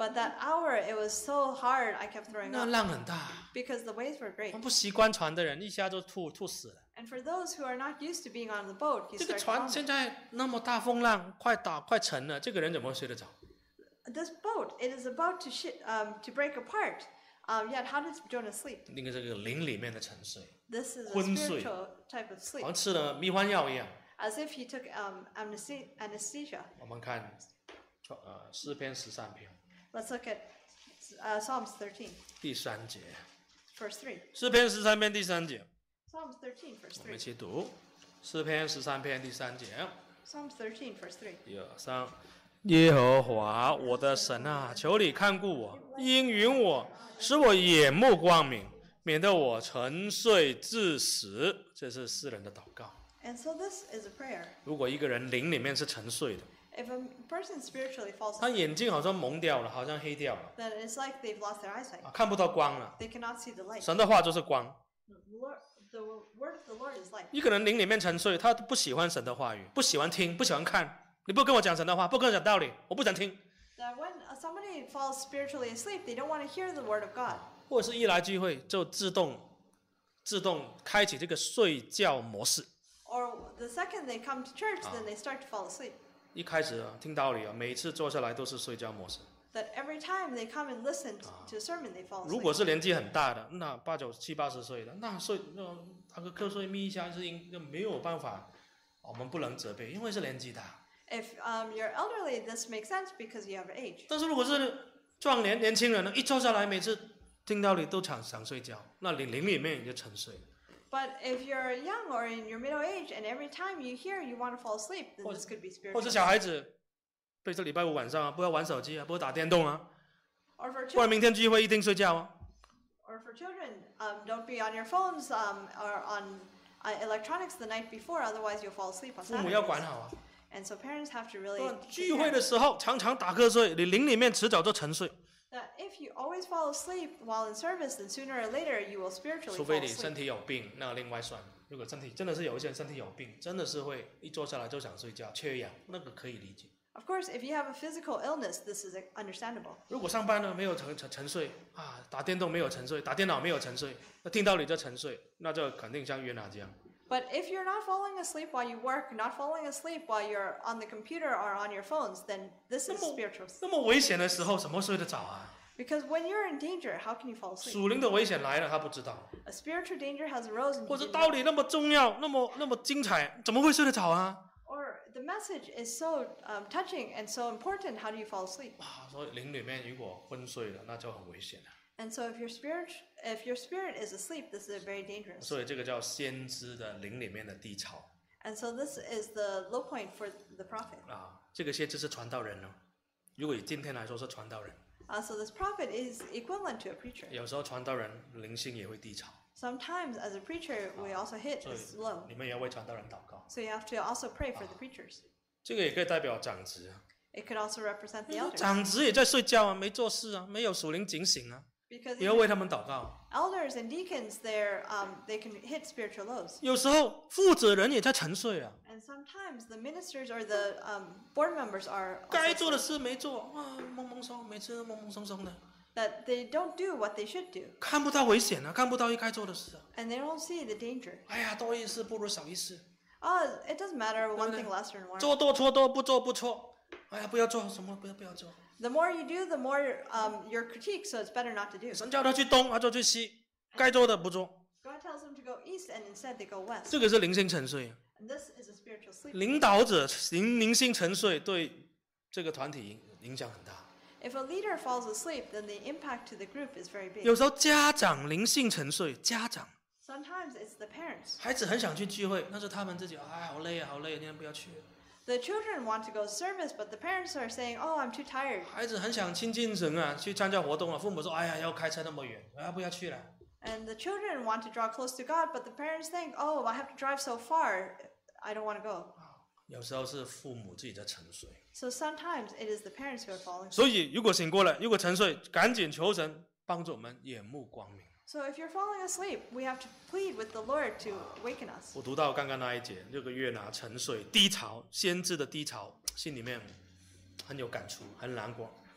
But that hour, it was so hard, I kept throwing 那 up 浪很大， because the waves were 我 great. 们不习惯船的人一下就吐吐死了。 And for those who are not used to being on the boat, you 这个 start 船 vomiting. 现在那么大风浪，快打快沉了，这个人怎么会睡得着？ This boat, it is about to shi um, to break apart. Um, yet, how did Jonah sleep? 那个这个灵里面的沉睡， This is a 昏睡。 spiritual type of 好 sleep, 像吃了迷幻药一样。 as if he took um, amnesti- anesthesia. 我们看，呃，诗篇十三篇 Let's look at uh, Psalms thirteen, 第三节， verse three. 诗篇十三篇第三节， Psalms thirteen, verse 我们 three. 一起读诗篇十三篇第三节， Psalms thirteen, verse three. 一二三。耶和华我的神啊，求你看顾我，应允我，使我眼目光明，免得我沉睡致死。这是诗人的祷告。 And so this is a prayer. 如果一个人灵里面是沉睡的， If a person spiritually falls 他 asleep, 眼睛好像蒙掉了，好像黑掉了， then it's like they've lost their eyesight. 啊，看不到光了。 They cannot see the light. 神的话就是光。 The, Lord, the word of the Lord is light. 一个人灵里面沉睡，他不喜欢神的话语，不喜欢听，不喜欢看。你不跟我讲神的话，不跟我讲道理，我不想听。 That when somebody falls spiritually asleep, they don't want to hear the word of God. 或者是一来聚会就自动自动开启这个睡觉模式。 Or the second they come to church, then they start to fall asleep. 一开始啊听道理啊，每次坐下来都是睡觉模式。 That every time they come and listen to a sermon, they fall 如果 asleep. 是年纪很大的，那八九七八十岁的，那睡那打个瞌睡眯一下是应没有办法，我们不能责备，因为是年纪大。 If um, you're elderly, this makes sense because you have age. 但是如果是壮年年轻人呢，一坐下来每次听道理都想想睡觉，那灵灵里面就沉睡。 But if you're young or in your middle age and every time you hear you want to fall asleep, then this could be 或者 spiritual. 小孩子，对，这礼拜五晚上啊，不要玩手机啊，不要打电动啊， Or for 不然 children, 明天聚会一定睡觉啊。 or for children, um, don't be on your phones um, or on uh, electronics the night before, otherwise you'll fall asleep on 父母要 Saturdays. 管好啊。 And so parents have to 不 really 然 take 聚会 care 的时候常常打瞌睡，你灵里面迟早就沉睡。 that if you always fall asleep while in service, then sooner or later you will spiritually 除 fall 非你身 asleep. 体有病，那另外算。如果身体真的是有一些人身体有病，真的是会一坐下来就想睡觉，缺氧，那个可以理解。 Of course, if you have a physical illness, this is understandable. 如果上班呢没有沉沉沉睡啊，打电动没有沉睡，打电脑没有沉睡，那听道理就沉睡，那就肯定像约拿这样。 But if you're not falling asleep while you work, not falling asleep while you're on the computer or on your phones, then this is spiritual. 那么危险的时候，怎么睡得着啊？ Because when you're in danger, how can you fall asleep? 属灵的危险来了，他不知道， A spiritual danger has arisen, 或者 he didn't 道 know. 理那么重要，那么那么精彩，怎么会睡得着啊？ Or the message is so um, touching and so important, how do you fall asleep? 啊，所以灵里面如果昏睡了，那就很危险了。 And so if your spirit, if your spirit is asleep, this is very dangerous. 所以这个叫先知的灵里面的低潮 And so this is the low point for the prophet. 啊。这个先知是传道人哦，如果以今天来说是传道人， Uh, so this prophet is equivalent to a preacher. 有时候传道人灵性也会低潮， Sometimes as a preacher, we also hit 所以 this low. 你们也要为传道人祷告。 So you have to also pray for the preachers. 这个也可以代表长职啊， It could also represent the elders. 长职也在睡觉啊，没做事啊，没有属灵警醒啊， Because 也要为他们祷告。 elders and deacons, they're, um, they can hit spiritual lows. 有时候负责人也在沉睡啊， And sometimes the ministers or the um, board members are 该 also 做的事没做啊，懵懵松，每次都懵懵松松的， that they don't do what they should do. 看不到危险啊，看不到应该做的事啊。 And they don't see the danger. 哎呀，多一事不如少一事， Oh, it doesn't matter one Don't thing less than one. 做多错多，不做不错。哎呀，不要做什么，不要不要做。 The more you do, the more um, you're critiqued, so it's better not to do. 神叫他去东，他就去西，该做的不做， God tells them to go east, and instead they go west. 这个是灵性沉睡。 And this is a spiritual sleep. 领导者灵灵性沉睡，对这个团体影影响很大。 If a leader falls asleep, then the impact to the group is very big. 有时候家长灵性沉睡，家长 Sometimes it's the parents. 孩子很想去聚会，那是他们自己，哎，好累啊，好累，今天不要去。 The children want to go to service, but the parents are saying, "Oh, I'm too tired." 孩子很想亲近神啊，去参加活动啊，父母说，哎呀，要开车那么远，啊，不要去了。 And the children want to draw close to God, but the parents think, "Oh, I have to drive so far. I don't want to go." 有时候是父母自己在沉睡， So sometimes it is the parents who are falling. 所以如果醒过来，如果沉睡，赶紧求神帮助我们眼目光明。 So if you're falling asleep, we have to plead with the Lord to awaken us. 我读到刚刚那一节，六个约拿沉睡低潮，先知的低潮，心里面很有感触，很难过。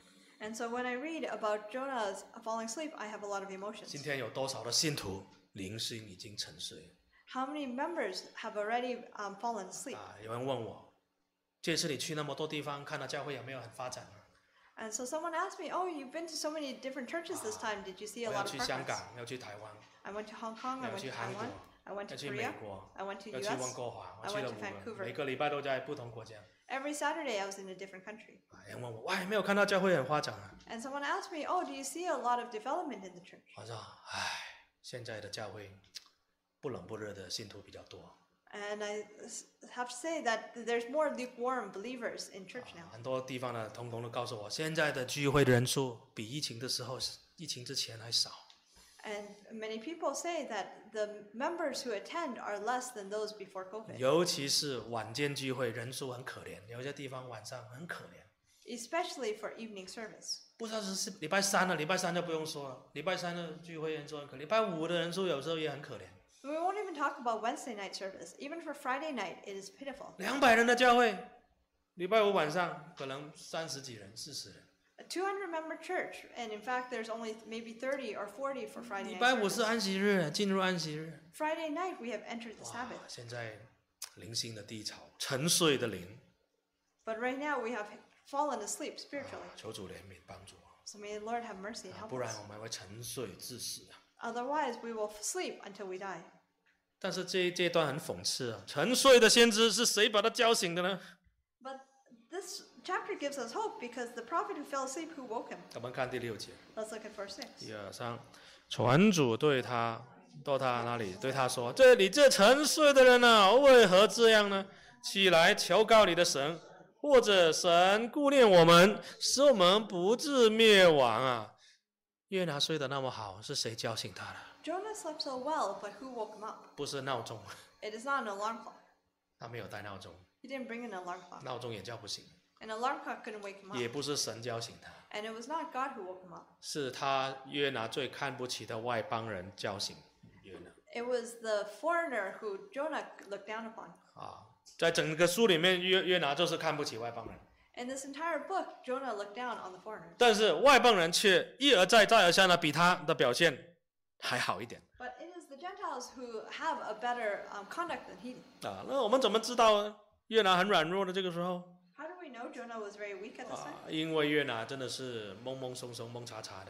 And so when I read about Jonah's falling asleep, I have a lot of emotions. 今天有多少的信徒灵性已经沉睡？ How many members have already um, fallen asleep? 啊，有人问我，这次你去那么多地方，看到教会有没有很发展啊？ And so someone asked me, "Oh, you've been to so many different churches this time. Did you see a 我 lot 要 of 去香 progress?" 港，要去台湾， I went to Hong Kong. I 要 went 去 to 韩国， Taiwan. I went 要 to 去美 Korea. 国， I went to 要 U 去 S. 温哥华，我 I 去 went 了 to 五个， Vancouver. 每个礼拜都在不同国家。 Every Saturday, I was in a different country. 啊，有人问我，哇，没有看到教会很发展啊？ And someone asked me, "Oh, do you see a lot of development in the church?" 我说，唉，现在的教会不冷不热的信徒比较多。 And I have to say that there's more lukewarm believers in church now. 很多地方的同工都告诉我，现在的聚会的人数比疫情的时候、疫情之前还少。 And many people say that the members who attend are less than those before COVID. 尤其是晚间聚会，人数很可怜，有些地方晚上很可怜。 Especially for evening service. 不知道是礼拜三了，礼拜三就不用说了，礼拜三的聚会人数很可怜，礼拜五的人数有时候也很可怜。 We won't even talk about Wednesday night service. Even for Friday night, it is pitiful. 两百人的教会，礼拜五晚上可能三十几人、四十人。 A two hundred member church, and in fact, there's only maybe thirty or forty for Friday 礼 night 拜五是 service. 安息日，进入安息日。 Friday night, we have entered the 哇 Sabbath. 现在灵性的低潮，沉睡的灵， But right now, we have fallen asleep spiritually. 求主怜悯帮助， So may the Lord have mercy and 啊 help 不然 us. 我们会沉睡致死啊。 Otherwise, we will sleep until we die. 但是这这一段很讽刺啊！沉睡的先知是谁把他叫醒的呢？ But this chapter gives us hope because the prophet who fell asleep, who woke him? 我们看第六节， Let's look at verse six. 一二三，船主对他到他那里对他说：“这你这沉睡的人啊，为何这样呢？起来求告你的神，或者神顾念我们，使我们不致灭亡啊！”约拿睡得那么好，是谁叫醒他的？ Jonah slept so well, but who woke him up? 不是闹钟， It is not an alarm clock. 他没有带闹钟， He didn't bring an alarm clock. 闹钟也叫不醒， An alarm clock couldn't wake him 也 up. 不是神叫醒他， And it was not God who woke him up. 是他约拿最看不起的外邦人叫醒约拿。 It was the foreigner who Jonah looked down upon. 啊，在整个书里面，约约拿就是看不起外邦人， In this entire book, Jonah looked down on the foreigners. 但是外邦人却一而再、再而三的比他的表现还好一点 But it is the Gentiles who have a better um, conduct than he did. 啊。那我们怎么知道约拿很软弱的这个时候 How do we know Jonah was very weak at this 啊 time?？ 因为约拿真的是懵懵松松、懵查查的，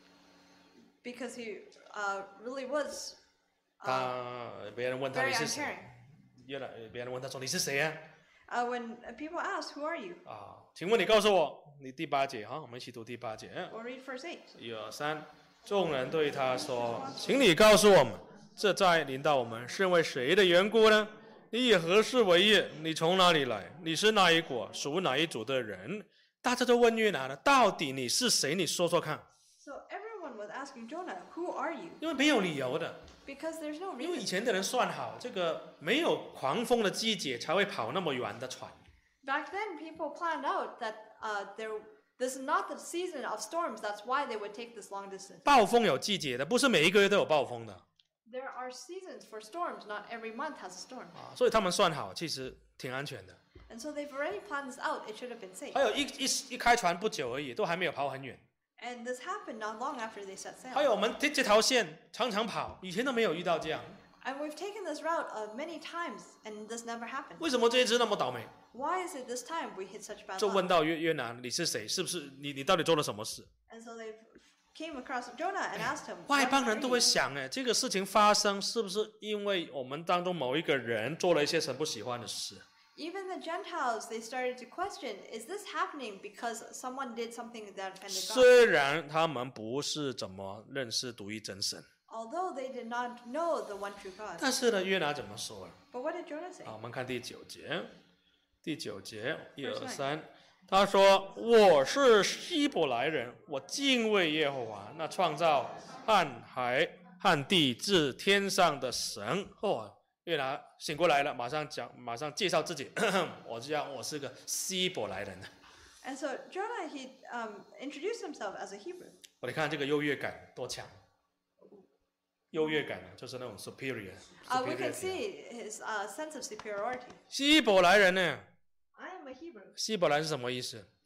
Because he uh, really was uh, 他别人问他 very 你是谁 uncaring.， 约拿别人问他说你是谁呀？ Uh, when people asked, "Who are you?" 啊，请问你告诉我，你第八节哈，我们一起读第八节。 We'll read verse eight. 一二三，众人对他说：“请你告诉我们，这灾临到我们是因为谁的缘故呢？你以何事为业？你从哪里来？你是哪一国？属哪一族的人？”大家都问约拿了，到底你是谁？你说说看。 So everyone was asking Jonah, "Who are you?" 因为没有理由的， Because there's no 因为以 reason. 前的人算好，这个没有狂风的季节才会跑那么远的船。 Back then, people planned out that uh, there, this is not the season of storms. That's why they would take this long distance. 暴风有季节的，不是每一个月都有暴风的 There are seasons for storms. Not every month has a storm. 啊，所以他们算好，其实挺安全的。 And so they've already planned this out. It should have been safe. 还有一一一开船不久而已，都还没有跑很远。 And this happened not long after they set 还有 sail. 我们这这条线常常跑，以前都没有遇到这样， And we've taken this route uh, many times, and this never happened. 为什么这一次那么倒霉？ Why is it this time we hit such bad 就 luck? 问到约约拿，你是谁？是不是你你到底做了什么事？ And so they came across Jonah and asked him, 外 "What 邦 are 人都会 you?" 想，哎，这个事情发生是不是因为我们当中某一个人做了一些神不喜欢的事？ Even the Gentiles, they started to question, is this happening because someone did something that offended God? 虽然他们不是怎么认识独一真神， Although they did not know the one true God. 但是呢，约拿怎么说？ But what did Jonah say? 啊，我们看第九节，第九节一二三，他说：“我是希伯来人，我敬畏耶和华，那创造汉海和地至天上的神。”哦，约拿醒过来了，马上讲，马上介绍自己，我这样，我是个希伯来人。 And so Jonah, he um, introduced himself as a Hebrew. 我你看这个优越感多强，优越感就是那种 superior。 Uh, we can superiority see his uh, sense of superiority. 希伯来人呢？ I am a Hebrew. 希伯来是什么意思？ What does it mean,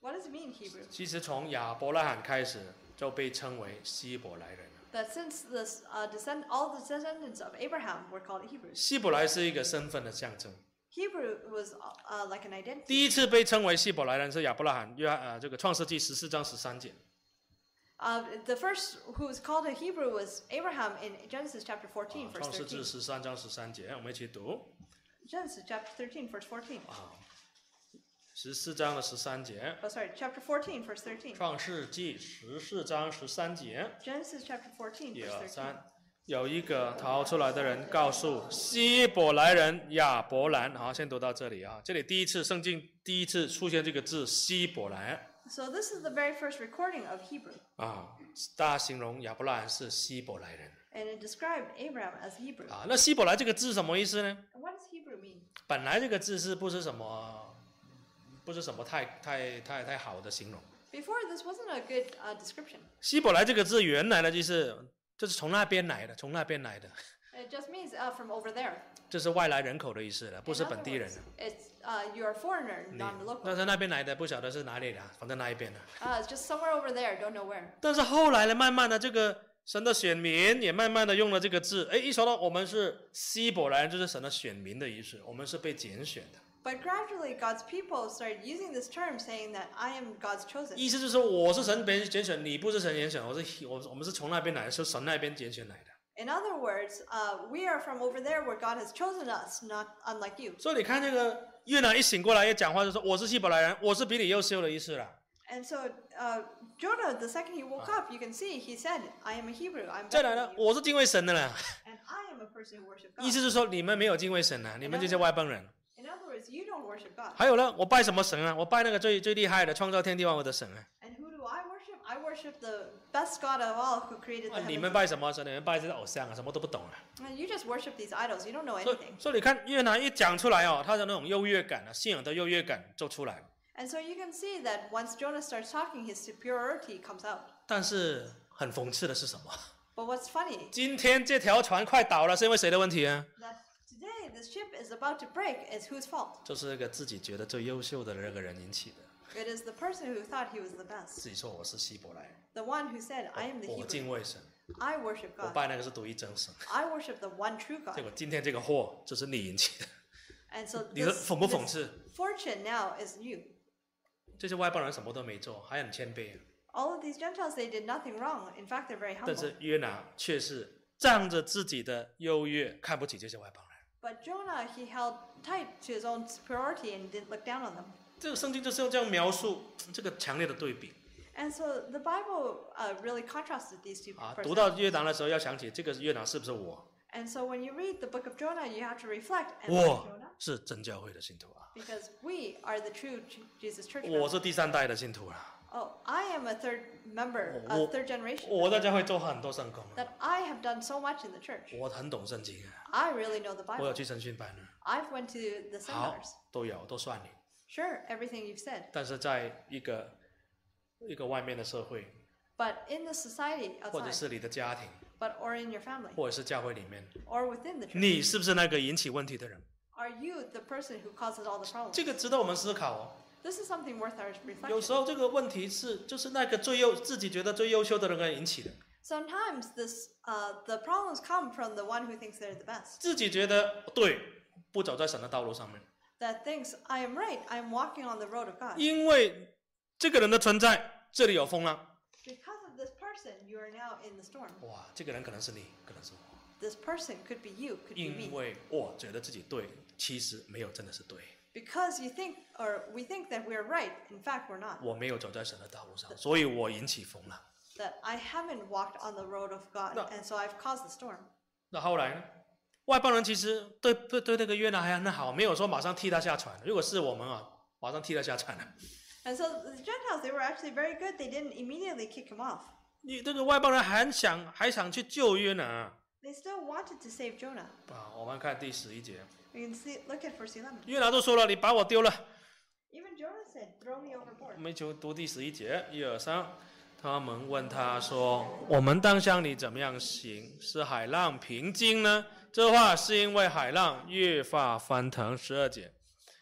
in Hebrew. 其实从亚伯拉罕开始就被称为希伯来人。 That since the uh, descend all the descendants of Abraham were called Hebrews. 希伯来是一个身份的象征。 Hebrew was uh, like an identity. 第一次被称为希伯来人是亚伯拉罕，约呃这个创世纪十四章十三节。 Uh, the first who was called a Hebrew was Abraham in Genesis chapter fourteen, 啊 verse 创世纪 thirteen. 十三章十三节，我们一起读。 Genesis chapter thirteen, verse fourteen. 啊，十四章的十三节。 Oh, sorry, chapter fourteen, verse thirteen. 创世纪十四章十三节。 Genesis chapter fourteen, 一 verse 二 thirteen. 三。有一个逃出来的人告诉希伯来人亚伯兰，好，先读到这里啊。这里第一次圣经第一次出现这个字希伯来 So this is the very first recording of Hebrew, 啊，大家形容亚伯兰是希伯来人 and it described Abraham as Hebrew. 啊。那希伯来这个字什么意思呢？ And what does Hebrew mean? 本来这个字是不是什么，不是什么太太太太好的形容。 Before, this wasn't a good uh, description. 希伯来这个字原来的就是就是从那边来的，从那边来的， It just means uh, from over there. 这是外来人口的意思了，不 In 是 other 本地人 words,。it's uh, you're a foreigner, 你 not a 但 local. 是那边来的不晓得是哪里的，反正那一边的。 Uh, it's just somewhere over there, don't know where. 但是后来呢，慢慢的这个神的选民也慢慢的用了这个字，哎，一说到我们是希伯来人，就是神的选民的意思，我们是被拣选的。 But gradually, God's people started using this term, saying that I am God's chosen. 意思就是说，我是神别拣选，你不是神拣选，我是我我们是从那边来的，是神那边拣选来的。 In other words, uh, we are from over there where God has chosen us, not unlike you. 所以你看这个越南一醒过来一讲话就说我是希伯来人，我是比你优秀的意思啦。 And so uh, Jonah, the second he woke up, you can see he said, "I am a Hebrew. I'm 再 better 来 than 呢， you." 我是敬畏神的啦。 And I am a person who worships 意思 God. 是说你们没有敬畏神啊，你们这些外邦人。 In other words, you don't worship God. 还有呢，我拜什么神啊？我拜那个最最厉害的，创造天地万物的神啊。 And who do I worship? I worship the best God of all who created the 啊，你 heavens. 们拜什么神？你们拜这些偶像啊，什么都不懂啊。 And you just worship these idols. You don't know 所以 anything. 所以你看越南一讲出来哦，他的那种优越感啊，信仰的优越感就出来了。 And so you can see that once Jonah starts talking, his superiority comes out. 但是很讽刺的是什么？ But what's funny? 今天这条船快倒了，是因为谁的问题啊？ That today this ship is about to break. Is whose fault? 就是那个自己觉得最优秀的那个人引起的。 It is the person who thought he was the best. 自己说我是希伯来人， The one who said, I am the 我 Hebrew. 敬畏神， I worship 我 God. 拜那个是独一真神。 I worship the one true 结 God. 果今天这个祸就是你引起的， And so 你说 this, 讽不讽 this 刺？ fortune now is you. 这些外邦人什么都没做，还很谦卑， All of these Gentiles, they did nothing wrong. In fact, they're very 但 humble. 是约拿却是仗着自己的优越，看不起这些外邦人。 But Jonah, he held tight to his own superiority and didn't look down on them. 这个圣经就是用这样描述这个强烈的对比 And so the Bible uh, really contrasted these two 啊！ personalities. 读到约拿的时候，要想起这个约拿是不是我？ And so when you read the book of Jonah, you have to reflect, am I 我 Jonah? 是真教会的信徒啊， Because we are the true J- Jesus Church 我 members. 是第三代的信徒啊， Oh, I am a third member, a 我 third generation. 我在教会做很多圣工啊， That I have done so much in the church. 我很懂圣经啊， I really know the 我有 Bible. 去神训班啊， I've went to the 好 seminars. 都有都算你， Sure, everything you've said. 但是在一个一个外面的社会， But in the society 或者 outside, 是你的家庭， but or in your family, 或者是教会里面， or within the church, 你是不是那个引起问题的人？ are you the person who causes all the problems? 这个值得我们思考哦。 This is something worth our 有 reflection. 时候这个问题是就是那个最优自己觉得最优秀的人引起的， Sometimes this, uh, the problems come from the one who thinks they're the best. 自己觉得对，不走在神的道路上面， That thinks, I am right, I am walking on the road of God. 因为这个人的存在，这里有风浪， Because of this person, you are now in the storm. 哇，这个人可能是你，可能是我， This person could be you, could be 因 me. 为我觉得自己对，其实没有真的是对， Because you think, or we think that we're right, in fact we're not. 我没有走在神的道路上，所以我引起风浪。 That I haven't walked on the road of God, No. and so I've caused the storm. 那后来呢？外邦人其实对对对那个约拿还很好，没有说马上踢他下船。如果是我们啊，马上踢他下船了。 And so the Gentiles, they were actually very good. They didn't immediately kick him off. 你这个外邦人还想还想去救约拿 They still wanted to save Jonah. 啊！我们看第十一节， We can see, look at verse eleven. 约拿都说了，你把我丢了。 Even Jonah said, throw me overboard. 我们就读第十一节，一二三。他们问他说：“我们当向你怎么样行？是海浪平静呢？”这话是因为海浪越发翻腾。十二节，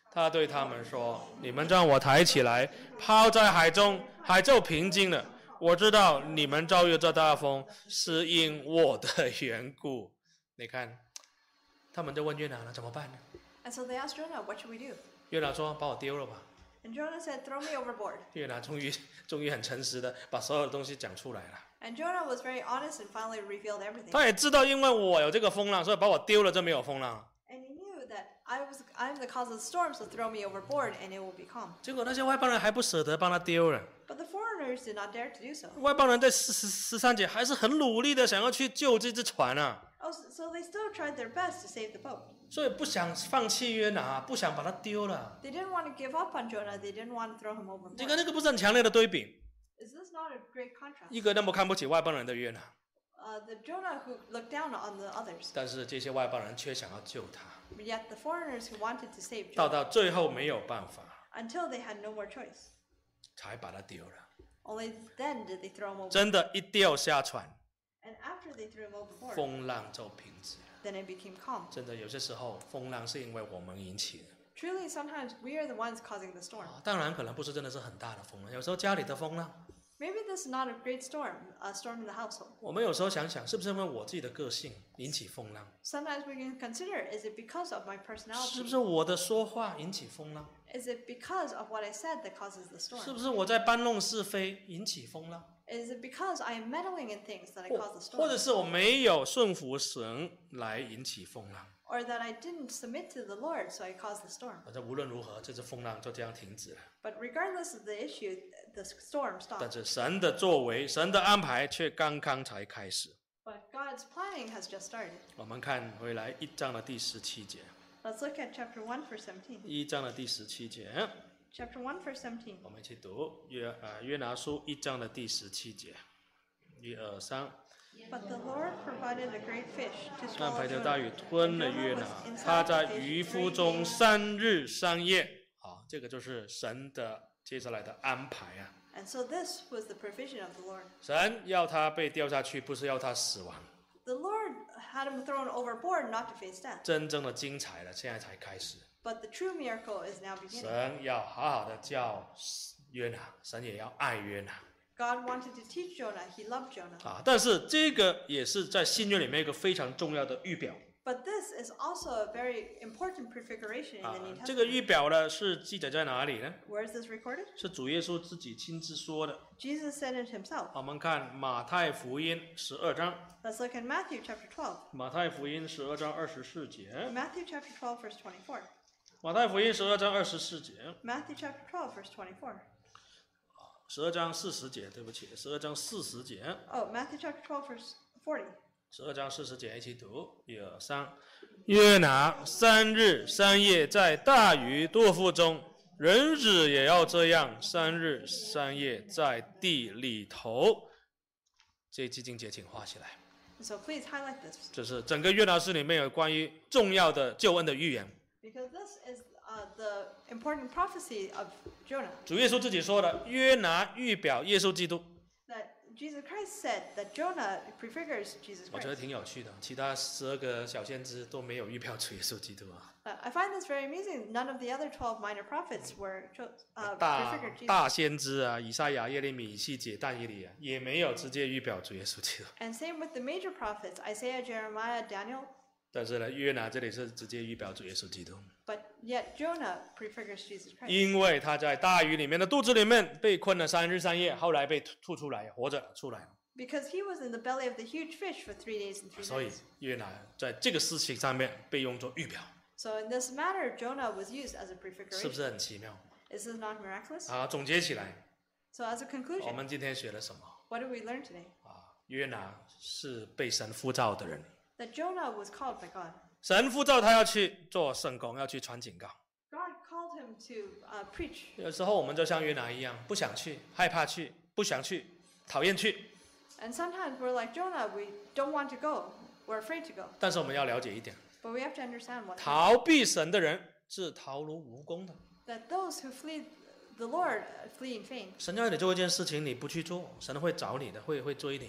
他对他们说：“你们将我抬起来，抛在海中，海就平静了。我知道你们遭遇这大风，是因我的缘故。”你看，他们就问约拿了，怎么办呢？ And so they asked Jonah, "What should we do?" 约拿说：“把我丢了吧。” And Jonah said, "Throw me overboard." 约拿终于终于很诚实的把所有的东西讲出来了。 And Jonah was very honest and finally revealed everything. 他也知道，因为我有这个风浪，所以把我丢了就没有风浪了。 And he knew that I was I'm the cause of the storm, so throw me overboard and it will be calm. 结果那些外邦人还不舍得帮他丢了。 But the foreigners did not dare to do so. 外邦人在十十十三节还是很努力的想要去救这只船啊。 Oh, so they still tried their best to save the boat. 所以不想放弃约拿，不想把他丢了。 They didn't want to give up on Jonah. They didn't want to throw him overboard. 这个那个不是很强烈的对比？ Is this not a great contrast? 一个那么看不起外邦人的约拿， Uh, the Jonah who looked down on the others, 但是这些外邦人却想要救他， but yet the foreigners who wanted to save 到 Jonah 到最后没有办法， until they had no more choice. 才把他丢了。 Only then did they throw him overboard. 真的，一掉下船， And after they threw him overboard, 风浪就停止了。 then it became calm. 真的，有些时候风浪是因为我们引起的。 Truly, sometimes we are the ones causing the storm. 当然，可能不是真的是很大的风浪，有时候家里的风浪， Maybe this is not a great storm, a storm in the household. 我们有时候想想，是不是因为我自己的个性引起风浪？ Sometimes we can consider, is it because of my 是不 personality? 是我的说话引起风浪？ Is it because of what I said that causes the 是 storm? 不是我在搬弄是非引起风浪？ Is it because I am meddling in things that I 或 cause the 或者 storm? 是我没有顺服神来引起风浪？ Or that I didn't submit to the Lord, so I caused the storm? 反正无论如何，这只风浪就这样停止了。 But regardless of the issue, the storm 但 stopped. 是神的作为、神的安排却刚刚才开始。 But God's planning has just started. 我们看回来一章的第十七节， Let's look at chapter one, verse seventeen. 一章的第十七节， Chapter one, verse seventeen. 我们一起读约呃约拿书一章的第十七节，一二三。 But the Lord provided a great fish to 安 swallow 排的大 Jonah. 鱼吞了 And 约 Jonah 拿 was， 他 inside 在 the fish 渔 three 夫中 days. 三日三夜。好，这个就是神的接下来的安排啊。 And so this was the provision of the Lord. 神要他被掉下去，不是要他死亡。 The Lord had him thrown overboard not to face death. 真正的精彩了，现在才开始。 But the true miracle is now beginning. 神要好好的教约拿，神也要爱约拿 God wanted to teach Jonah. He loved Jonah. 啊。但是这个也是在新约里面一个非常重要的预表 But this is also a very important prefiguration in 啊 the New。 这个 Testament. 预表呢是记载在哪里呢？ Where is this recorded? 是主耶稣自己亲自说的。 Jesus said it himself. 我们看马太福音十二章。 Let's look at Matthew chapter twelve. 马太福音十二章二十四节， Matthew chapter twelve, verse twenty-four. 马太福音十二章二十四节， Matthew chapter twelve, verse twenty-four. 十二章四十节，对不起，十二章四十节， Oh, Matthew chapter twelve, verse forty. 十二章四十节一起读，一二三。约拿三日三夜在大鱼肚腹中，人子也要这样三日三夜在地里头。这一句经节请画起来， So please highlight this. 这是整个约拿书里面有关于重要的救恩的预言。 Because this is uh, the important prophecy of Jonah. 主耶稣自己说的，约拿预表耶稣基督。 That Jesus Christ said that Jonah prefigures Jesus 我觉得 Christ. 挺有趣的，其他十二个小先知都没有预表主耶稣基督啊。 Uh, I find this very amusing. None of the other twelve minor prophets were cho- uh, 大 prefigured Jesus. 大先知啊，以赛亚、耶利米、以西结、但以理啊，也没有直接预表主耶稣基督。 And same with the major prophets, Isaiah, Jeremiah, Daniel. 但是呢，约拿这里是直接预表主耶稣基督， But yet Jonah prefigures Jesus Christ. 因为他在大鱼里面的肚子里面被困了三日三夜，后来被吐出来，活着出来了。 Because he was in the belly of the huge fish for three days and three 所以 nights. 约拿在这个事情上面被用作预表， So in this matter, Jonah was used as a 是不 prefiguration. 是很奇妙？ Is this not miraculous? 好，总结起来， So as a 我 conclusion, 们今天学了什么？ what did we learn today? 啊，约拿是被神呼召的人。 That Jonah was called by God. 神呼召他要去做圣工，要去传警告。 God called him to uh, preach. 有时候我们就像约拿一样，不想去，害怕去，不想去，讨厌去。 And sometimes we're like Jonah, we don't want to go. We're afraid to go. 但是我们要了解一点， But we have to understand one thing, 逃避神的人是逃如无功的。 that those who flee the Lord uh, flee in vain. 神要你做一件事情，你不去做，神会找你的，会会追你的。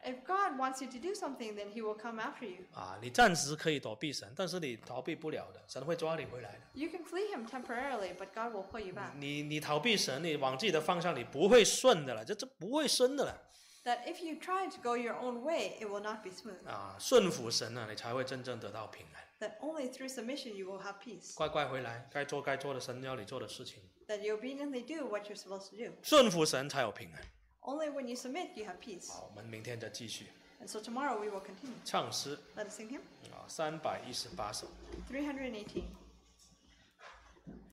If God wants you to do something, then He will come after you. 啊，你暂时可以躲避神，但是你逃避不了的，神会抓你回来的。 You can flee Him temporarily, but God will pull you back. 你你逃避神，你往自己的方向，你不会顺的了，这这不会顺的了。 That if you try to go your own way, it will not be smooth. 啊，顺服神呢，你才会真正得到平安。 That only through submission you will have peace. 乖乖回来，该做该做的神要你做的事情。 That you obediently do what you're supposed to do. 顺服神才有平安。 Only when you submit, you have peace. 好，我们明天再继续。 And so tomorrow we will continue. 唱诗。 Let us sing hymn. 啊，三百一十八首。 three hundred eighteen.